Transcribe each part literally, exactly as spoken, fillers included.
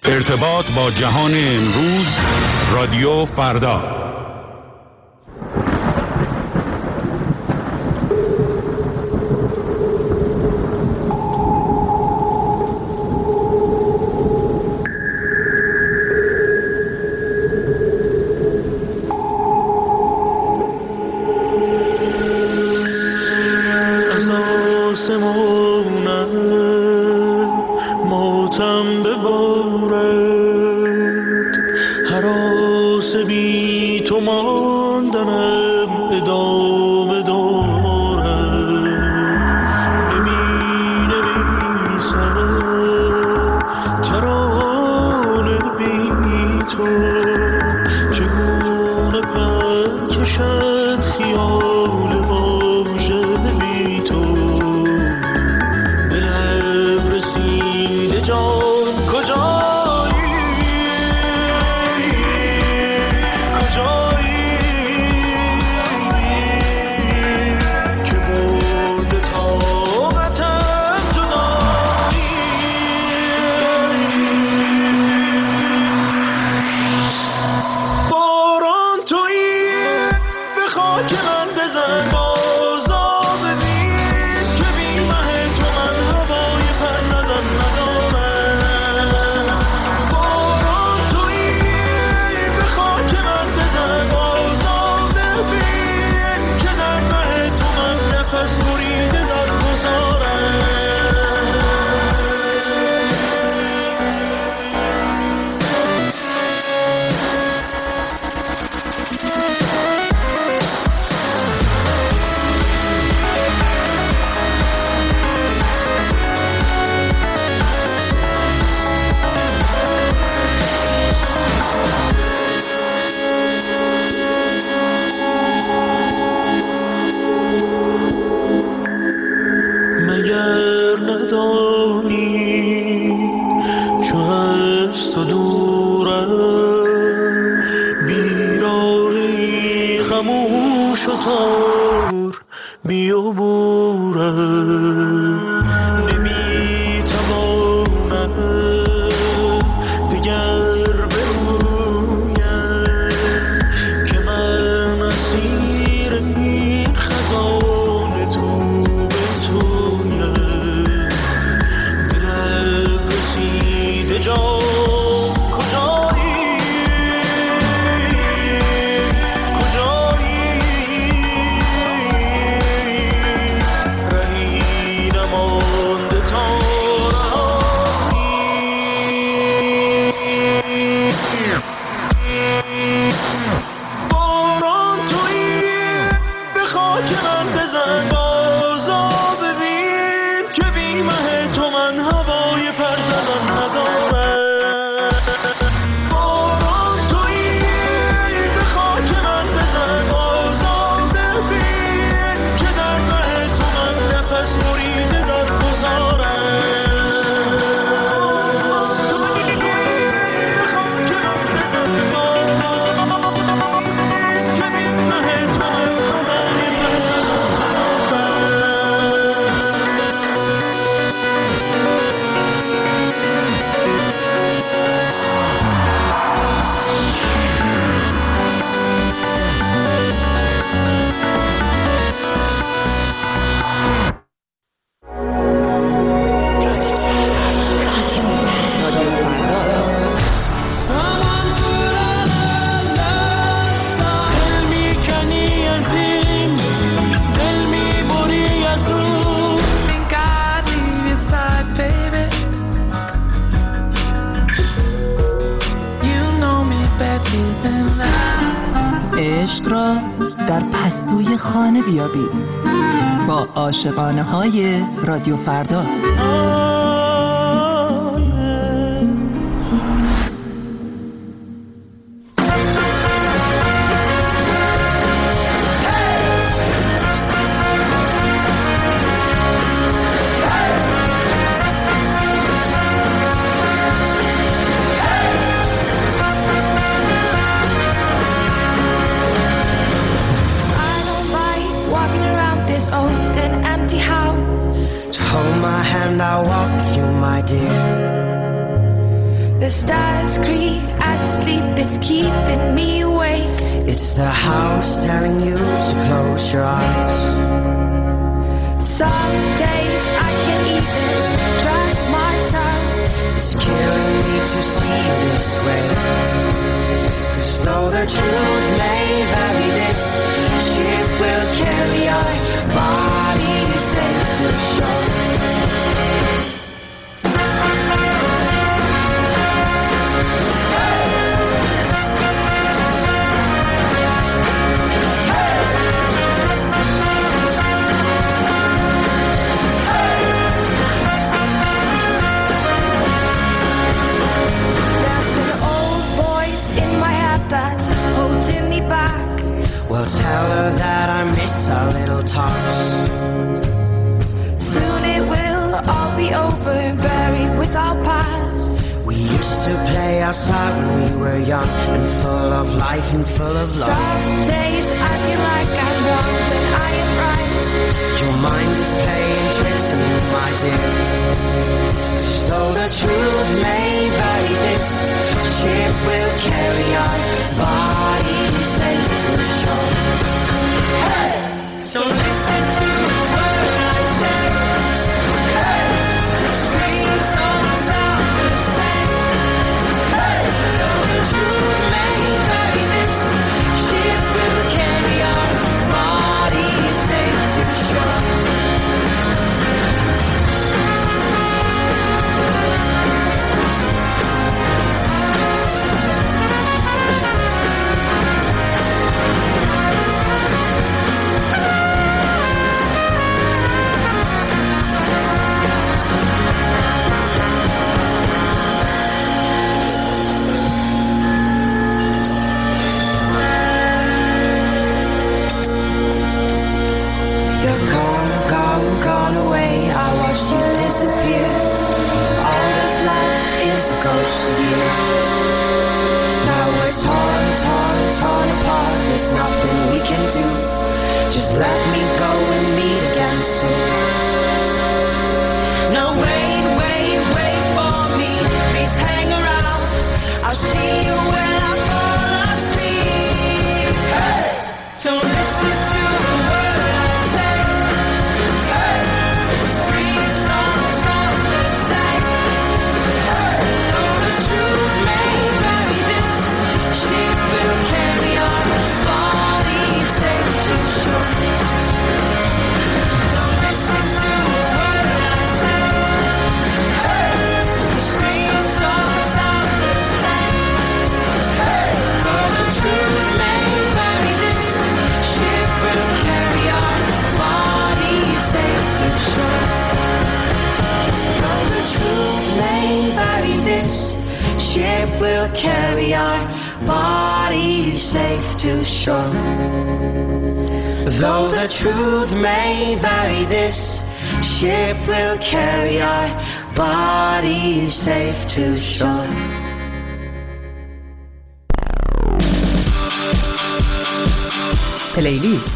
ارتباط با جهان امروز، رادیو فردا. از آسمونم ماتم ببارد، هراس بی تو ماندنم ادامه دارد. نمی نویسم ترانه بی تو، چگونه پر کشد خیال واژه بی تو. دلم رسیده جان کجایی، کجایی که برده طاقتم جدایی. باران تویی به خاک من بزن، بازا ببین که بی مه تو من هوای پر زدن ندارم. باران تویی به خاک من بزن، بازا ببین که در مه تو من نفس بریده در گذارم. مگر ندانی چو از تو دورم، بیراهی خموش و تار بیابورم. نمیتوانم دگر بگویم که من اسیر این خزان تو به تویم. دلم رسیده جان کجایی، کجایی رهی نمانده تا رهایی. باران تویی به خاک من بزن، بازا ببین که بی مه تو من هوای پر زدن ندارم. باران تویی به خاک من بزن، بازا ببین که در مه تو من نفس بریده در گذارم. به خاک من بزن، بازا ببین که بی مه تو من هوای پر زدن دل میکنی از این، دل میبری از اون. Think I'd leave your side, baby. You know me better than that. عشق را در پستوی خانه بیابید با عاشقانه های رادیو فردا. I don't like walking around this old and empty house. To hold my hand, I the stars creak, I sleep, it's keeping me awake. It's the house telling you to close your eyes. Some days I can't even trust myself. It's killing me to see you this way. 'Cause though the truth may vary, this ship will carry our bodies safe to shore. Well, tell her that I miss our little talks. Soon it will all be over, buried with our past. We used to play outside when we were young and full of life and full of love. Some days I feel like I'm wrong when I am right. Your mind is playing tricks on you, my dear. Though the truth may vary, this ship will carry our bodies safe to shore. Hey! So listen to the word I say. Hey! The streets all sound the same. Hey! Though the truth may vary, this ship will carry our bodies safe to shore. Though the truth may vary, this ship will carry our bodies safe to shore. پلیلیست.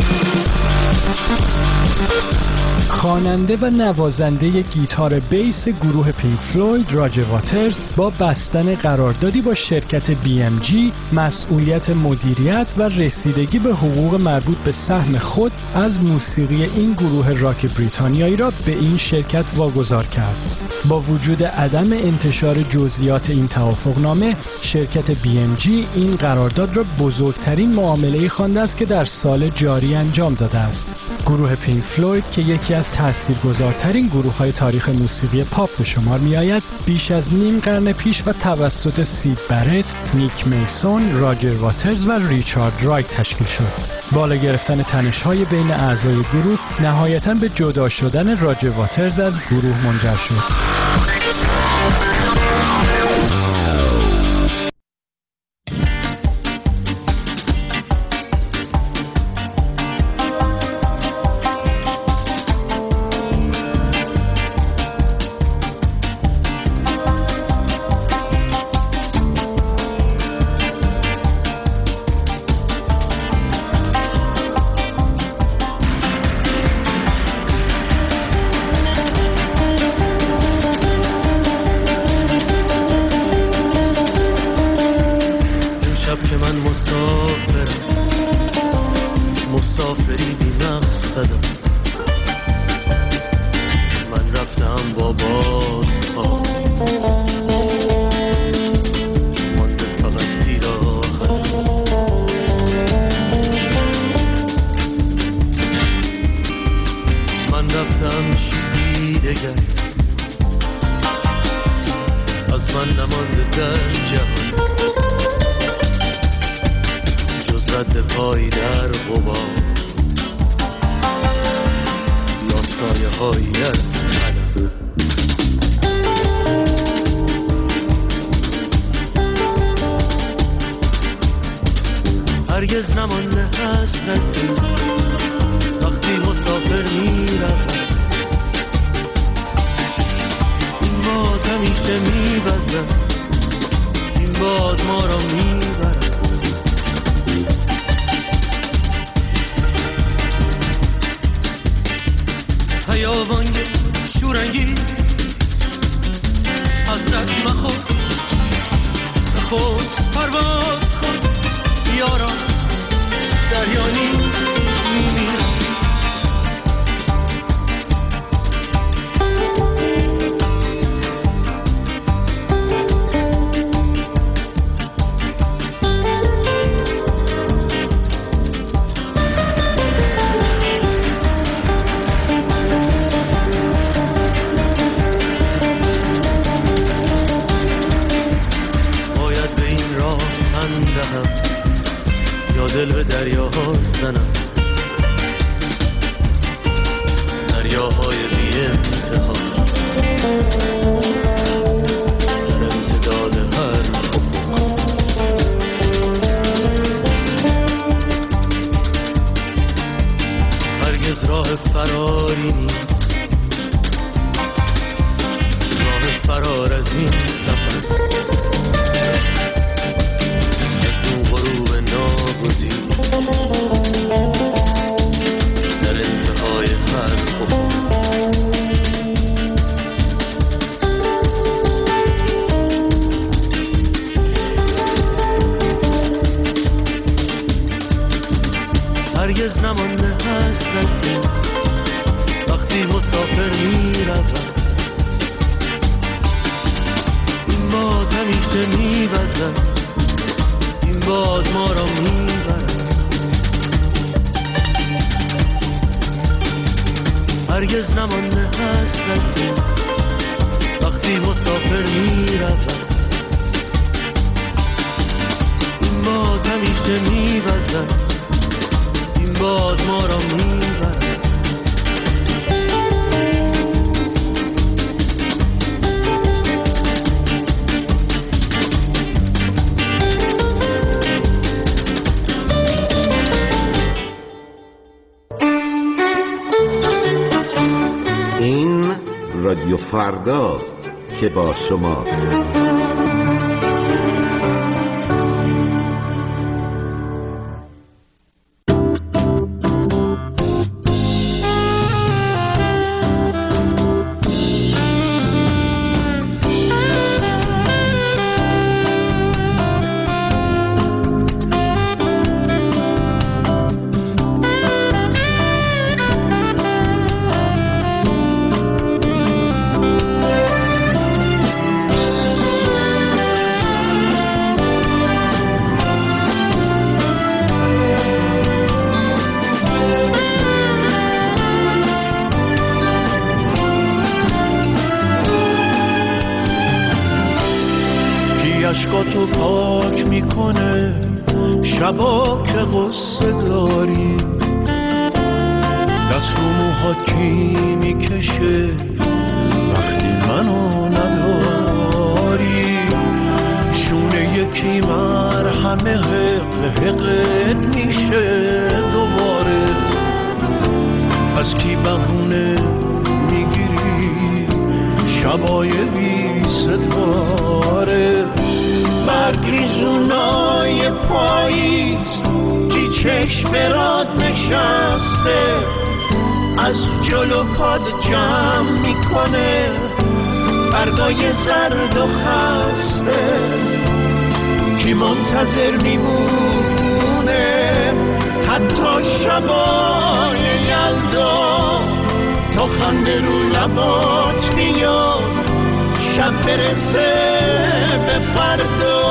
خواننده و نوازنده گیتار بیس گروه پینک فلوید راجر واترز با بستن قراردادی با شرکت بی ام جی مسئولیت مدیریت و رسیدگی به حقوق مربوط به سهم خود از موسیقی این گروه راک بریتانیایی را به این شرکت واگذار کرد. با وجود عدم انتشار جزئیات این توافقنامه، شرکت بی ام جی این قرارداد را بزرگترین معامله‌ای خوانده است که در سال جاری انجام داده است. گروه پینک فلوید که یکی از تاثیرگذارترین گروه‌های تاریخ موسیقی پاپ به شمار می‌آید، بیش از نیم قرن پیش و توسط سید برت، نیک میسون، راجر واترز و ریچارد رایت تشکیل شد. بالا گرفتن تنش‌های بین اعضای گروه نهایتاً به جدا شدن راجر واترز از گروه منجر شد. مسافری بی مقصدم، من رفتم با باد ها، مانده فقط پیراهنم. من رفتم چیزی دگر از من نمانده در جهان، جز رد پای در غبار یا سایه هایی از تنم. هرگز نمانده حسرتی وقتی مسافر می روم، این باد همیشه می وزد، این باد ما را می برد. خیابان شورانگیز حضرت مخور، خود پرواز کن یاران، دریانی میمیرم. دل به دریاها زنم، دریاهای بی انتها در امتداد هر افق. هرگز راه فراری نیست، راه فرار از این سفر، در انتهای هر افق. هرگز نمانده حسرتی وقتی مسافر می روم، این باد همیشه می وزد، این باد ما را می برد. هرگز نمانده حسرتی وقتی مسافر می روم، این باد همیشه می وزد، این باد ما را می برد. رادیو فرداست که با شماست. اشکاتو پاک میکنه شبا که غصه داری، دست رو موهات کی میکشه وقتی منو نداری، شونه یکی مرهمه حق حقت میشه دوباره، از کی بهونه میگیری شبای بی ستاره، برگریزونای پاییز کی چشم برات نشسته، از جلو پاد جمع میکنه برگای زرد و خسته، کی منتظر میمونه حتی شبای یلدا تا خنده رو لبات میاد شب برسه به فردا.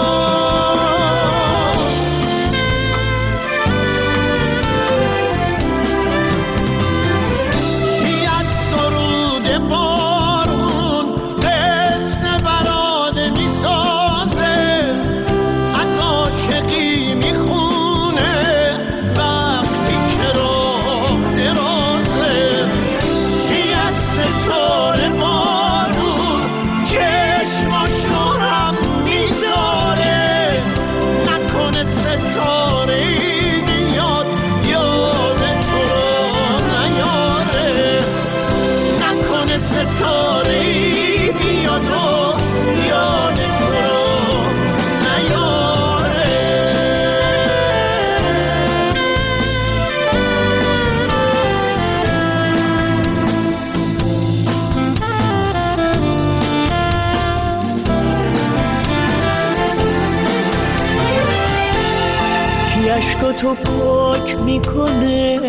تو پاک میکنه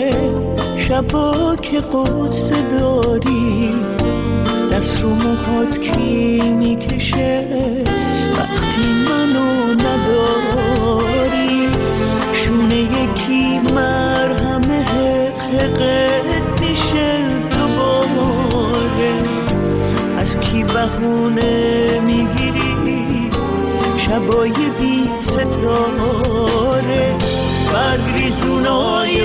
شبا که قصه داری، دست رو موهات کی میکشه وقتی منو نداری، شونه یکی مرهم حقت میشه دوباره، از کی بهونه میگیری شبای بی ستاره، برگریزونای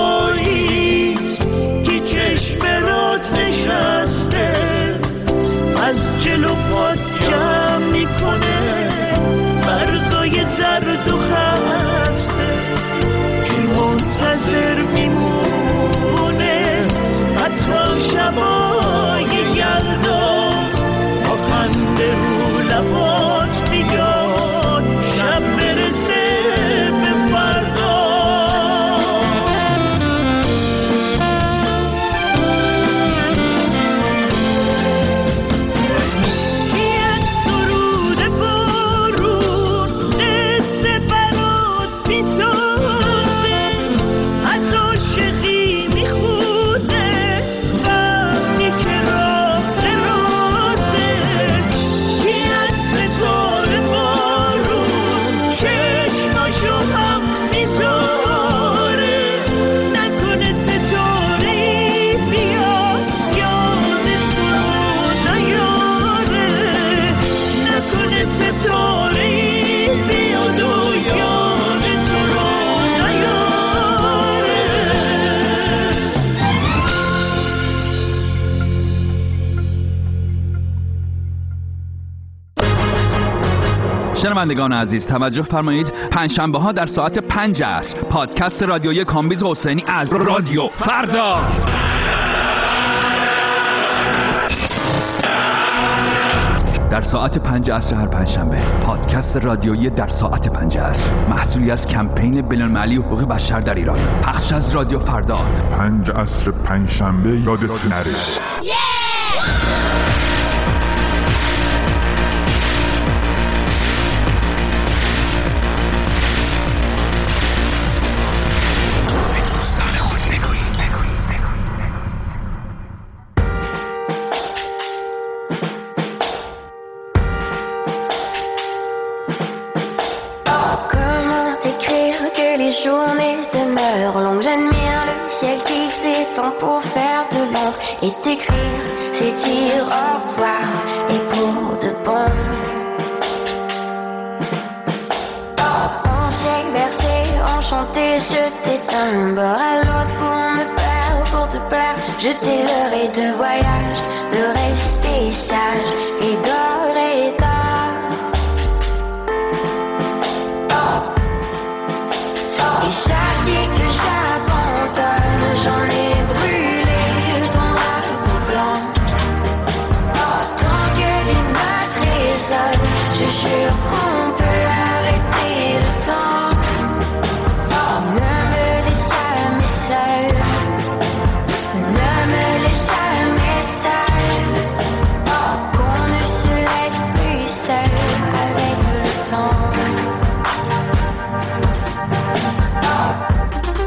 پاییز که چشم رات نشسته از جلو پات جمع میکنه برگای زرد و خسته، کی منتظر میمونه حتی شبای یلدا تا خنده رو لبات میاد شب برسه به فردا. شنوندگان عزیز توجه فرمایید، پنجشنبه ها در ساعت پنج عصر پادکست رادیویی کامبیز حسینی از رادیو فردا. در ساعت پنج عصر هر پنجشنبه پادکست رادیویی در ساعت پنج عصر، محصولی از کمپین بین‌المللی حقوق بشر در ایران، پخش از رادیو فردا. پنج عصر پنجشنبه یادت نره. Et t'écrire, c'est dire au revoir et pour de bon. On s'est versé, enchanté, je t'ai d'un bord à l'autre pour me plaire, pour te plaire. Je t'ai leurré de voyage, de rester sage et d'or et d'or. Et chaque dit que j'abandonne, j'en ai brûlé. Je jure qu'on peut arrêter le temps. Ne me laisse jamais seule. Ne me laisse jamais seule. Qu'on ne se laisse plus seul avec le temps.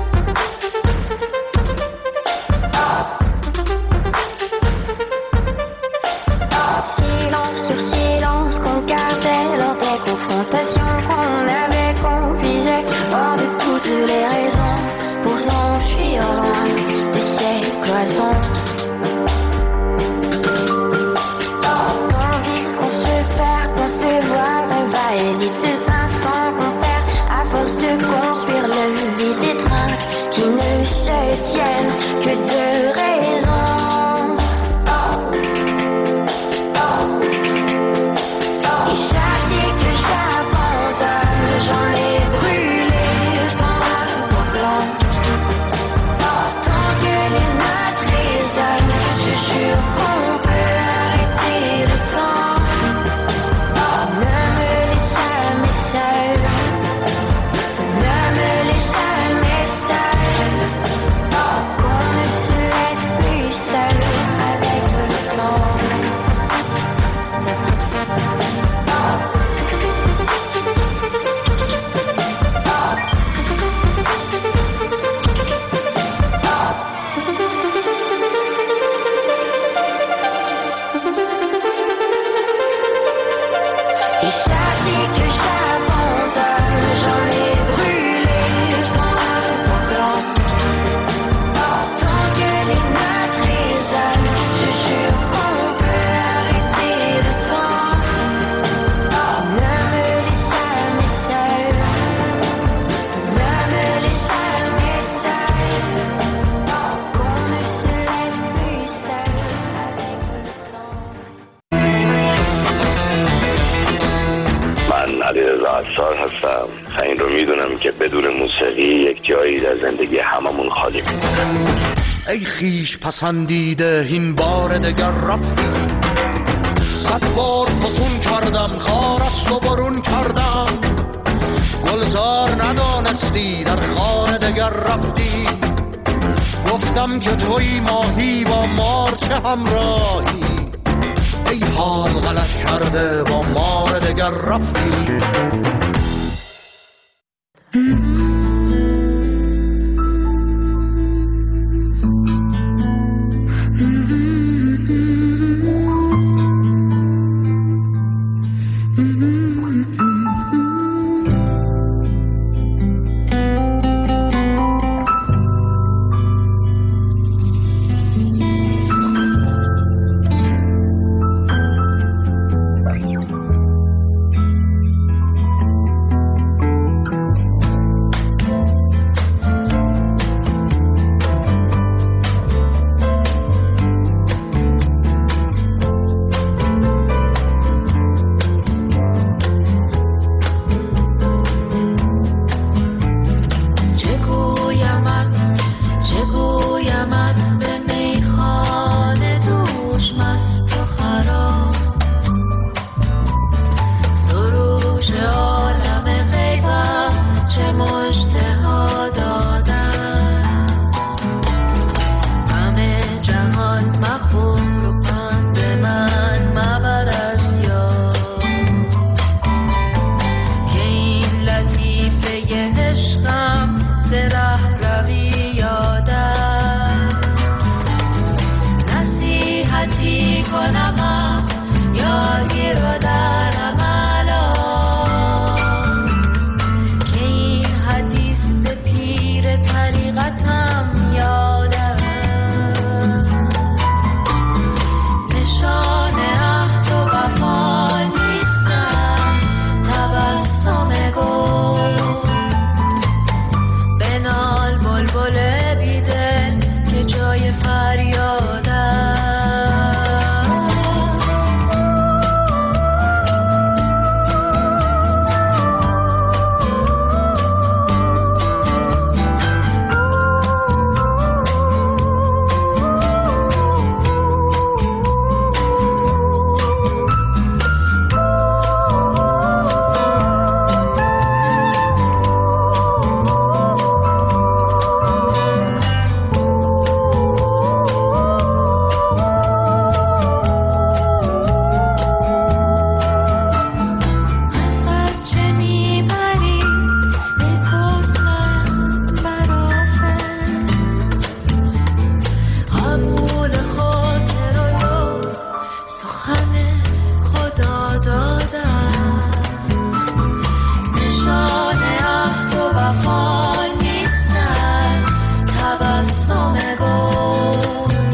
Et chaque que j'abandonne, j'en ai brûlé dans la peau blanche. Tant que les notes résonnent, je jure qu'on peut arrêter le temps. Ne me laisse jamais seule, ne me laisse jamais seule, qu'on ne se laisse plus seul avec le temps. من علیرضا عطار هستم و این رو میدونم که بدون موسیقی یک جایی در زندگی هممون خالی میمونه. ای خیش پسندیده این بار دگر رفتی، صد بار فسون کردم خارست و برون کردم، گلزار ندانستی در خانه دگر رفتی، گفتم که توی ماهی با مار چه همراهی، ای حال غلط کرده با مار دگر رفتی.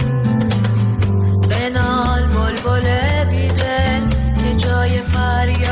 فریاد